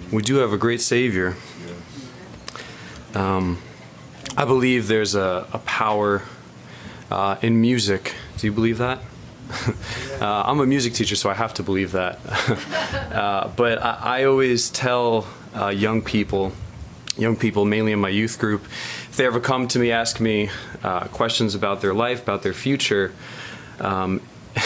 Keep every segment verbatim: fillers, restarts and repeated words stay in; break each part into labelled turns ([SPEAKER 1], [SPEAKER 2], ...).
[SPEAKER 1] We do have a great Savior. Um, I believe there's a, a power uh, in music. Do you believe that? uh, I'm a music teacher, so I have to believe that. uh, but I, I always tell uh, young people, young people mainly in my youth group, if they ever come to me, ask me uh, questions about their life, about their future, um,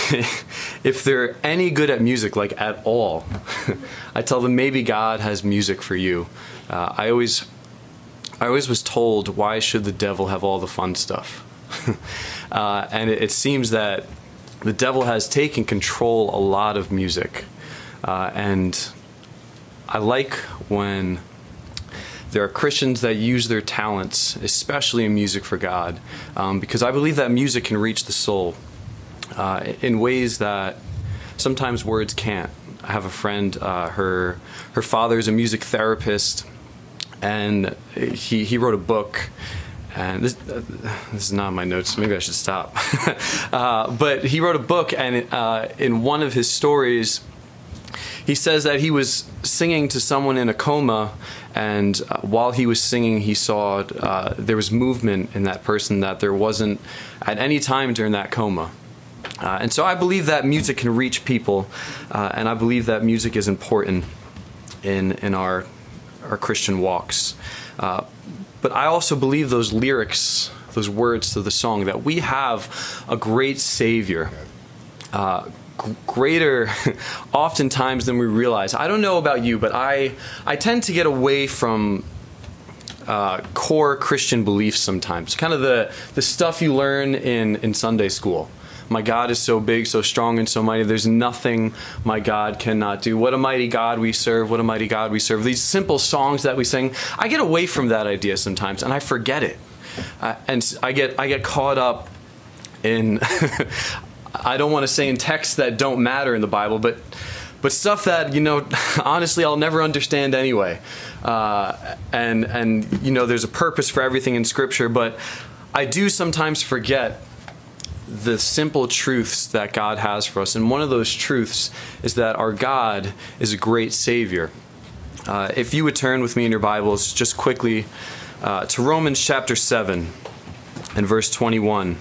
[SPEAKER 1] if they're any good at music, like at all, I tell them maybe God has music for you. Uh, I always, I always was told, why should the devil have all the fun stuff? uh, and it, it seems that the devil has taken control a lot of music, uh, and I like when there are Christians that use their talents, especially in music for God, um, because I believe that music can reach the soul Uh, in ways that sometimes words can't. I have a friend, uh, her her father is a music therapist, and he, he wrote a book, and this, uh, this is not in my notes, maybe I should stop. uh, but he wrote a book, and uh, in one of his stories, he says that he was singing to someone in a coma, and uh, while he was singing, he saw uh, there was movement in that person that there wasn't at any time during that coma. Uh, and so I believe that music can reach people, uh, and I believe that music is important in in our our Christian walks. Uh, but I also believe those lyrics, those words to the song, that we have a great Savior, uh, g- greater oftentimes than we realize. I don't know about you, but I I tend to get away from uh, core Christian beliefs sometimes, kind of the the stuff you learn in in Sunday school. My God is so big, so strong, and so mighty. There's nothing my God cannot do. What a mighty God we serve. What a mighty God we serve. These simple songs that we sing, I get away from that idea sometimes, and I forget it. Uh, and I get I get caught up in, I don't want to say in texts that don't matter in the Bible, but but stuff that, you know, honestly, I'll never understand anyway. Uh, and, and, you know, there's a purpose for everything in Scripture, but I do sometimes forget the simple truths that God has for us. And one of those truths is that our God is a great Savior. Uh, if you would turn with me in your Bibles just quickly uh, to Romans chapter seven and verse twenty-one.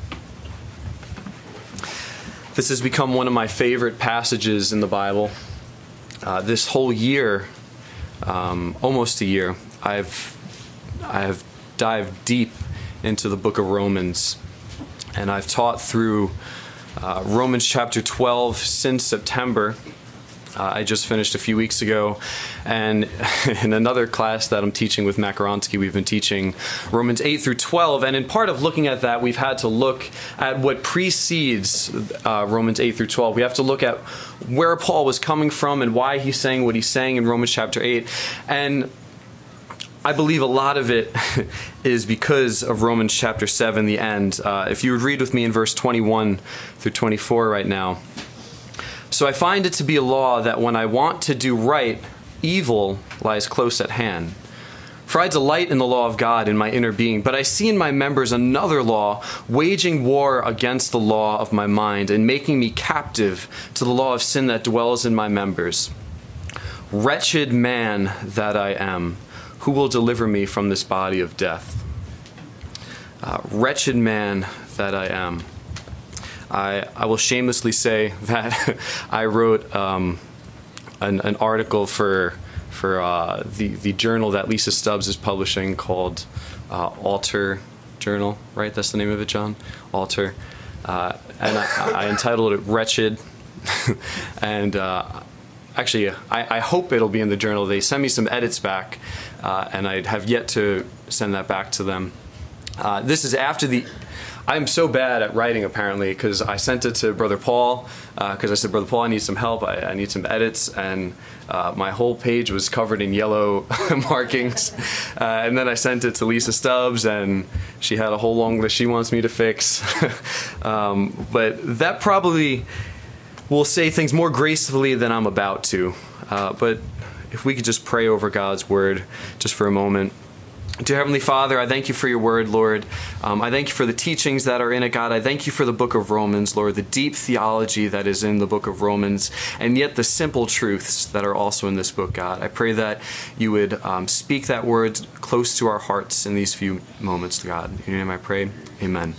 [SPEAKER 1] This has become one of my favorite passages in the Bible. Uh, this whole year, um, almost a year, I've I have dived deep into the book of Romans. And I've taught through uh, Romans chapter twelve since September. Uh, I just finished a few weeks ago. And in another class that I'm teaching with Makaronsky, we've been teaching Romans eight through twelve. And in part of looking at that, we've had to look at what precedes uh, Romans eight through twelve. We have to look at where Paul was coming from and why he's saying what he's saying in Romans chapter eight. And I believe a lot of it is because of Romans chapter seven, the end. Uh, if you would read with me in verse twenty-one through twenty-four right now. So I find it to be a law that when I want to do right, evil lies close at hand. For I delight in the law of God in my inner being, but I see in my members another law, waging war against the law of my mind and making me captive to the law of sin that dwells in my members. Wretched man that I am, who will deliver me from this body of death? Uh, wretched man that I am. I, I will shamelessly say that I wrote um, an, an article for for uh, the, the journal that Lisa Stubbs is publishing called uh, Altar Journal, right? That's the name of it, John? Altar. Uh, and I, I entitled it Wretched. and uh, actually, I, I hope it'll be in the journal. They sent me some edits back, uh, and I have yet to send that back to them. Uh, this is after the... I'm so bad at writing, apparently, because I sent it to Brother Paul, because uh, I said, Brother Paul, I need some help, I, I need some edits, and uh, my whole page was covered in yellow markings. Uh, and then I sent it to Lisa Stubbs, and she had a whole long list she wants me to fix. um, but that probably will say things more gracefully than I'm about to. Uh, but if we could just pray over God's word just for a moment. Dear Heavenly Father, I thank you for your word, Lord. Um, I thank you for the teachings that are in it, God. I thank you for the book of Romans, Lord, the deep theology that is in the book of Romans, and yet the simple truths that are also in this book, God. I pray that you would um, speak that word close to our hearts in these few moments, God. In your name I pray, amen.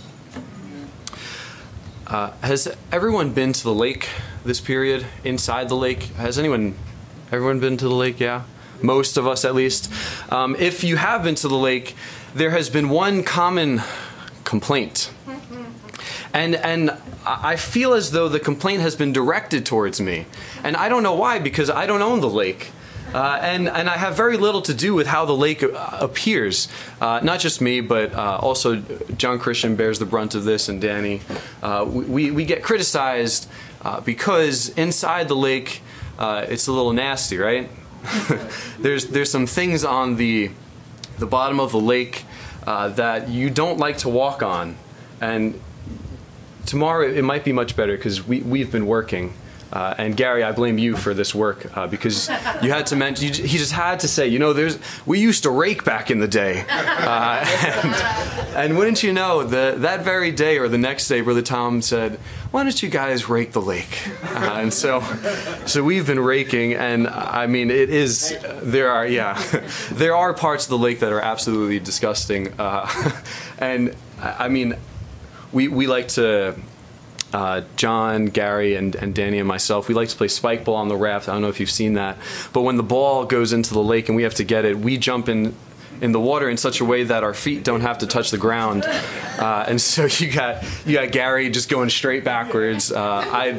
[SPEAKER 1] Uh, has everyone been to the lake this period, inside the lake? Has anyone, everyone been to the lake? Yeah? Most of us, at least. Um, if you have been to the lake, there has been one common complaint. And and I feel as though the complaint has been directed towards me. And I don't know why, because I don't own the lake. Uh, and, and I have very little to do with how the lake appears. Uh, not just me, but uh, also John Christian bears the brunt of this, and Danny. Uh, we, we get criticized uh, because inside the lake, uh, it's a little nasty, right? there's there's some things on the the bottom of the lake uh, that you don't like to walk on, and tomorrow it might be much better because we we've been working. Uh, and Gary, I blame you for this work uh, because you had to mention. You, he just had to say, you know, there's we used to rake back in the day, uh, and, and wouldn't you know, the that very day or the next day, Brother Tom said, "Why don't you guys rake the lake?" Uh, and so, so we've been raking, and I mean, it is there are yeah, there are parts of the lake that are absolutely disgusting, uh, and I mean, we we like to. Uh, John, Gary, and, and Danny and myself, we like to play spike ball on the raft. I don't know if you've seen that. But when the ball goes into the lake and we have to get it, we jump in in the water in such a way that our feet don't have to touch the ground. Uh, and so you got you got Gary just going straight backwards. Uh, I,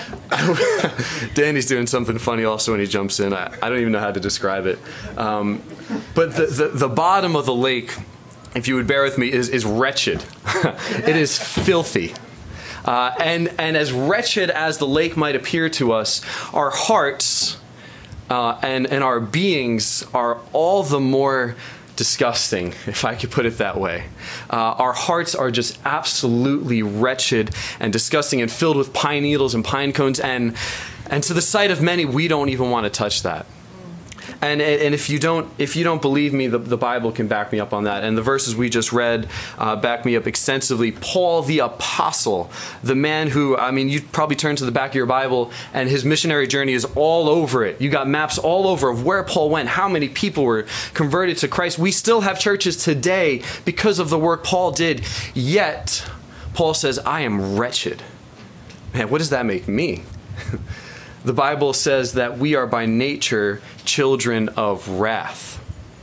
[SPEAKER 1] Danny's doing something funny also when he jumps in. I, I don't even know how to describe it. Um, but the, the, the bottom of the lake, if you would bear with me, is, is wretched. It is filthy. Uh, and, and as wretched as the lake might appear to us, our hearts uh, and, and our beings are all the more disgusting, if I could put it that way. Uh, our hearts are just absolutely wretched and disgusting and filled with pine needles and pine cones. And, and to the sight of many, we don't even want to touch that. And, and if you don't if you don't believe me, the, the Bible can back me up on that. And the verses we just read uh, back me up extensively. Paul the Apostle, the man who, I mean, you'd probably turn to the back of your Bible and his missionary journey is all over it. You got maps all over of where Paul went, how many people were converted to Christ. We still have churches today because of the work Paul did. Yet, Paul says, I am wretched. Man, what does that make me? The Bible says that we are by nature children of wrath.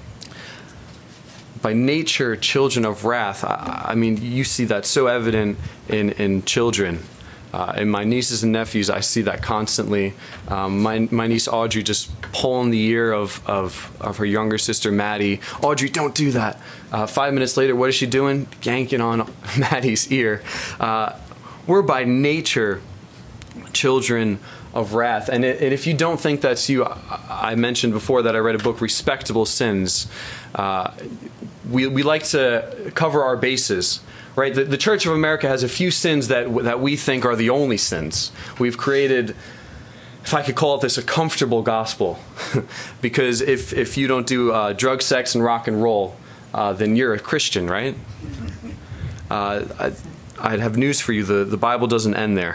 [SPEAKER 1] By nature, children of wrath. I, I mean, you see that so evident in, in children. Uh, in my nieces and nephews, I see that constantly. Um, my, my niece Audrey just pulling the ear of, of, of her younger sister, Maddie. Audrey, don't do that. Uh, five minutes later, what is she doing? Yanking on Maddie's ear. Uh, we're by nature children of wrath. And, it, and if you don't think that's you, I, I mentioned before that I read a book, Respectable Sins. Uh, we, we like to cover our bases, right? The, the Church of America has a few sins that, that we think are the only sins. We've created, if I could call it this, a comfortable gospel. Because if, if you don't do uh, drug, sex, and rock and roll, uh, then you're a Christian, right? Uh, I, I'd have news for you. The, the Bible doesn't end there.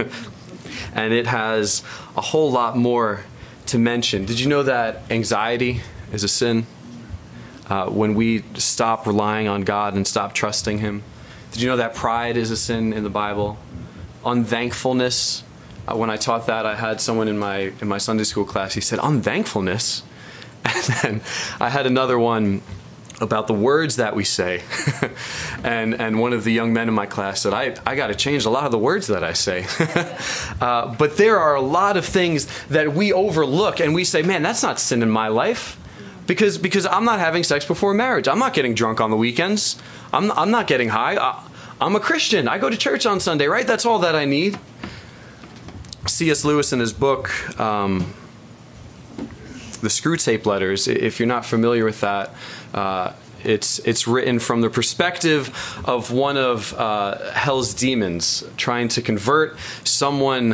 [SPEAKER 1] And it has a whole lot more to mention. Did you know that anxiety is a sin? Uh, when we stop relying on God and stop trusting Him. Did you know that pride is a sin in the Bible? Unthankfulness. Uh, when I taught that, I had someone in my in my Sunday school class. He said, "Unthankfulness." And then I had another one about the words that we say. and and one of the young men in my class said, I, I got to change a lot of the words that I say. uh, but there are a lot of things that we overlook and we say, man, that's not sin in my life. Because because I'm not having sex before marriage. I'm not getting drunk on the weekends. I'm, I'm not getting high. I, I'm a Christian. I go to church on Sunday, right? That's all that I need. C S Lewis in his book, um, The Screwtape Letters, if you're not familiar with that, uh, it's it's written from the perspective of one of uh, hell's demons trying to convert someone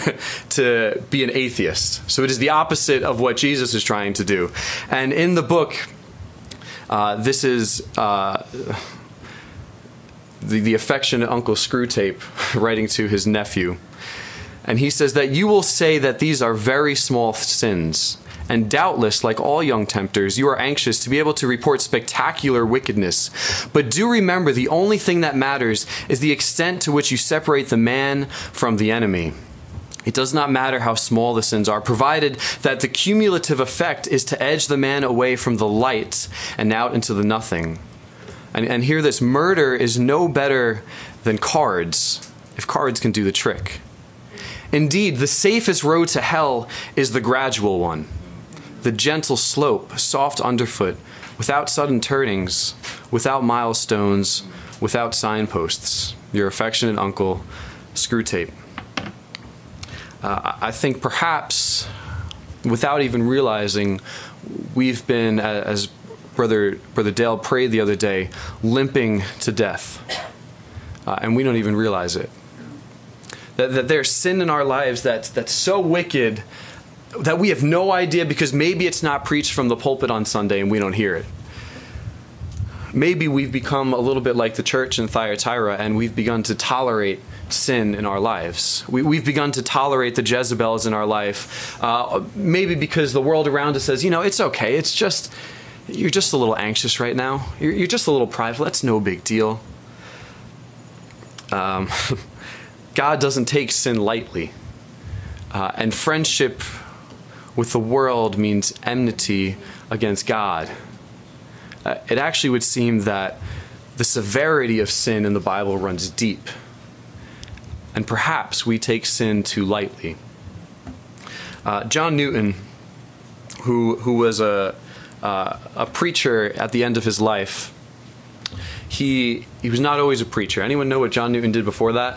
[SPEAKER 1] to be an atheist. So it is the opposite of what Jesus is trying to do. And in the book, Uh, this is uh, the, the affectionate Uncle Screwtape writing to his nephew. And he says that you will say that these are very small sins. And doubtless, like all young tempters, you are anxious to be able to report spectacular wickedness. But do remember, the only thing that matters is the extent to which you separate the man from the enemy. It does not matter how small the sins are, provided that the cumulative effect is to edge the man away from the light and out into the nothing. And, and hear this, murder is no better than cards, if cards can do the trick. Indeed, the safest road to hell is the gradual one. The gentle slope, soft underfoot, without sudden turnings, without milestones, without signposts. Your affectionate uncle, Screwtape. Uh, I think perhaps, without even realizing, we've been, as Brother Brother Dale prayed the other day, limping to death. Uh, and we don't even realize it. That, that there's sin in our lives that's, that's so wicked that we have no idea, because maybe it's not preached from the pulpit on Sunday and we don't hear it. Maybe we've become a little bit like the church in Thyatira, and we've begun to tolerate sin in our lives. We, we've begun to tolerate the Jezebels in our life, uh, maybe because the world around us says, you know, it's okay. It's just, you're just a little anxious right now. You're, you're just a little prideful. That's no big deal. Um, God doesn't take sin lightly. Uh, and friendship with the world means enmity against God. Uh, it actually would seem that the severity of sin in the Bible runs deep. And perhaps we take sin too lightly. Uh, John Newton, who who was a uh, a preacher at the end of his life, he he was not always a preacher. Anyone know what John Newton did before that?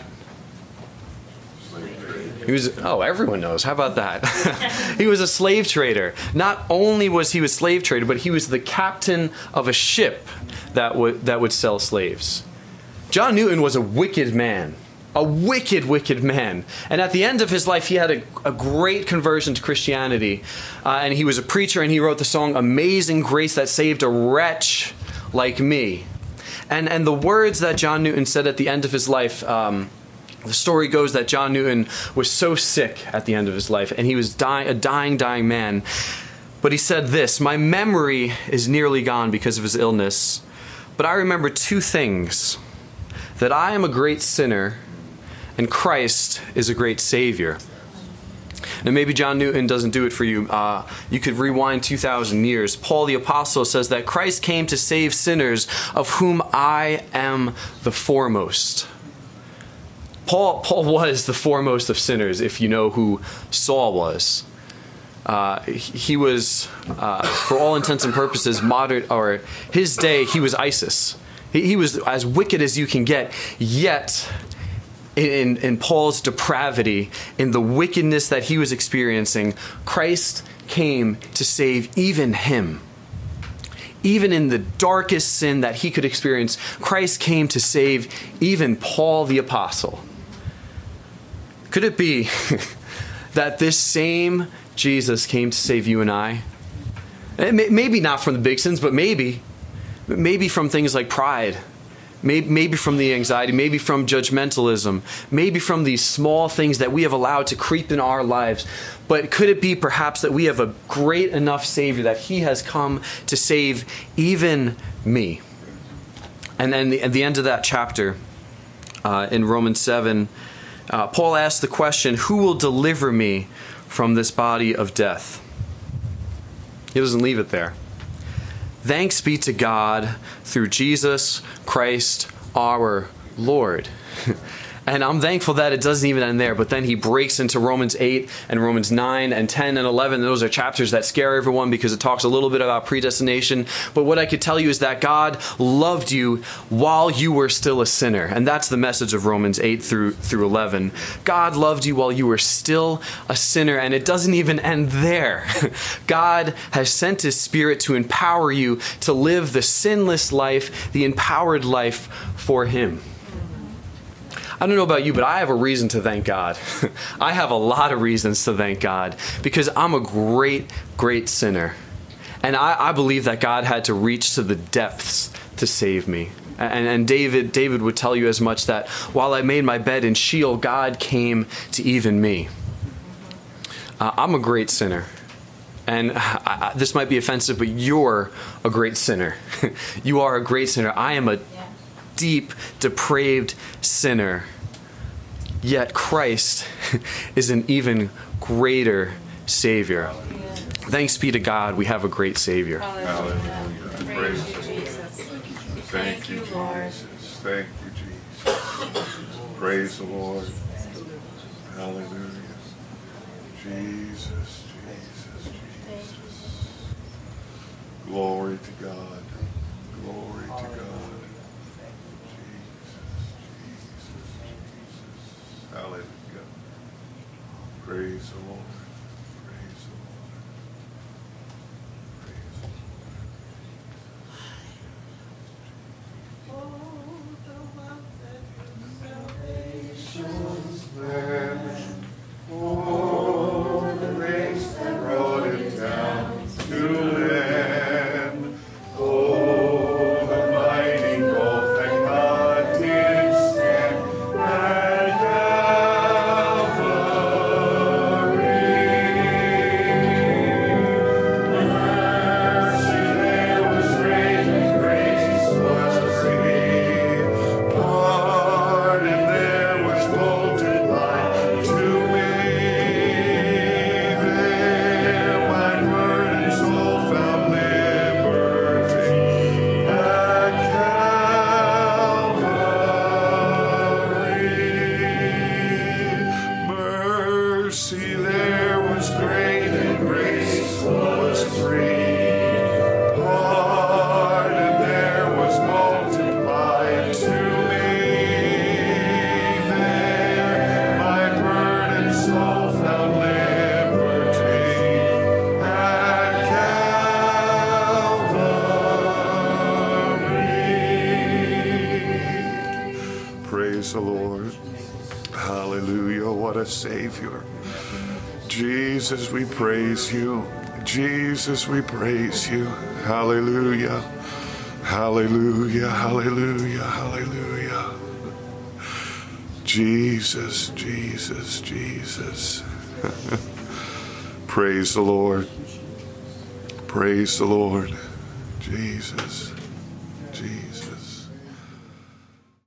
[SPEAKER 1] He was, oh, everyone knows. How about that? He was a slave trader. Not only was he a slave trader, but he was the captain of a ship that would that would sell slaves. John Newton was a wicked man. A wicked, wicked man. And at the end of his life, he had a, a great conversion to Christianity. Uh, and he was a preacher, and he wrote the song, "Amazing Grace That Saved a Wretch Like Me." And, and the words that John Newton said at the end of his life, um, the story goes that John Newton was so sick at the end of his life, and he was dying, a dying, dying man. But he said this, "My memory is nearly gone because of his illness, but I remember two things, that I am a great sinner, and Christ is a great Savior." Now, maybe John Newton doesn't do it for you. Uh, you could rewind two thousand years. Paul the Apostle says that Christ came to save sinners, of whom I am the foremost. Paul, Paul was the foremost of sinners, if you know who Saul was. Uh, he was, uh, for all intents and purposes, modern, or his day, he was ISIS. He, he was as wicked as you can get, yet in, in Paul's depravity, in the wickedness that he was experiencing, Christ came to save even him. Even in the darkest sin that he could experience, Christ came to save even Paul the Apostle. Could it be that this same Jesus came to save you and I? Maybe not from the big sins, but maybe. Maybe from things like pride. Maybe from the anxiety. Maybe from judgmentalism. Maybe from these small things that we have allowed to creep in our lives. But could it be perhaps that we have a great enough Savior that He has come to save even me? And then the, at the end of that chapter, uh, in Romans seven, uh, Paul asks the question, who will deliver me from this body of death? He doesn't leave it there. Thanks be to God through Jesus Christ our Lord. And I'm thankful that it doesn't even end there, but then he breaks into Romans eight and Romans nine and ten and eleven. Those are chapters that scare everyone because it talks a little bit about predestination. But what I could tell you is that God loved you while you were still a sinner. And that's the message of Romans eight through through eleven. God loved you while you were still a sinner, and it doesn't even end there. God has sent His Spirit to empower you to live the sinless life, the empowered life for Him. I don't know about you, but I have a reason to thank God. I have a lot of reasons to thank God because I'm a great, great sinner. And I, I believe that God had to reach to the depths to save me. And, and David, David would tell you as much, that while I made my bed in Sheol, God came to even me. Uh, I'm a great sinner. And I, I, this might be offensive, but you're a great sinner. You are a great sinner. I am a deep, depraved sinner. Yet Christ is an even greater Savior. Thanks be to God, we have a great Savior.
[SPEAKER 2] Hallelujah. Praise you, Jesus. Thank you, Lord. Thank you, Jesus. Praise the Lord. Hallelujah. Jesus, Jesus, Jesus. Glory to God. Glory to God. Jesus, Jesus, Jesus. Hallelujah. Praise the Lord. Praise the Lord. Praise the Praise the Lord. Hallelujah. What a Savior. Jesus, we praise you. Jesus, we praise you. Hallelujah. Hallelujah. Hallelujah. Hallelujah. Jesus, Jesus, Jesus. Praise the Lord. Praise the Lord. Jesus, Jesus.